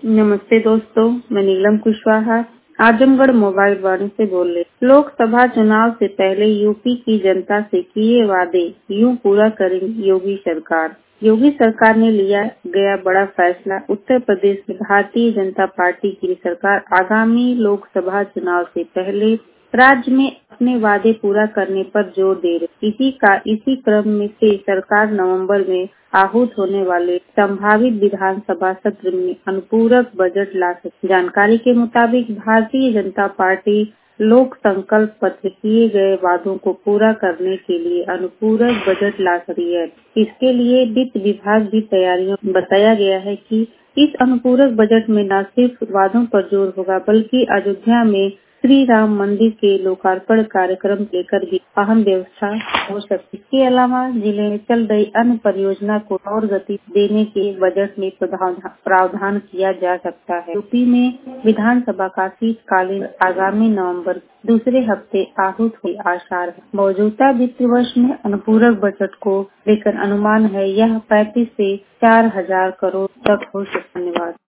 नमस्ते दोस्तों, मैं नीलम कुशवाहा आजमगढ़ मोबाइल वाणी से बोल रही। लोकसभा चुनाव से पहले यूपी की जनता से किए वादे यूं पूरा करेंगी योगी सरकार। योगी सरकार ने लिया गया बड़ा फैसला। उत्तर प्रदेश में भारतीय जनता पार्टी की सरकार आगामी लोकसभा चुनाव से पहले राज्य में अपने वादे पूरा करने पर जोर दे रही। इसी क्रम में से सरकार नवंबर में आहूत होने वाले संभावित विधानसभा सत्र में अनुपूरक बजट ला सकती। जानकारी के मुताबिक भारतीय जनता पार्टी लोक संकल्प पत्र किए गए वादों को पूरा करने के लिए अनुपूरक बजट ला सकती है। इसके लिए वित्त विभाग भी तैयारियों बताया गया है कि इस अनुपूरक बजट में न सिर्फ वादों पर जोर होगा बल्कि अयोध्या में श्री राम मंदिर के लोकार्पण कार्यक्रम लेकर भी अहम व्यवस्था हो सकती है। इसके अलावा जिले में चल रही अन्य परियोजना को और गति देने के बजट में प्रावधान किया जा सकता है। यूपी में विधानसभा का शीतकालीन आगामी नवंबर दूसरे हफ्ते आहूत हुए आसार है। मौजूदा वित्त वर्ष में अनुपूरक बजट को लेकर अनुमान है यह 35 से 4,000 करोड़ तक हो सकता है। धन्यवाद।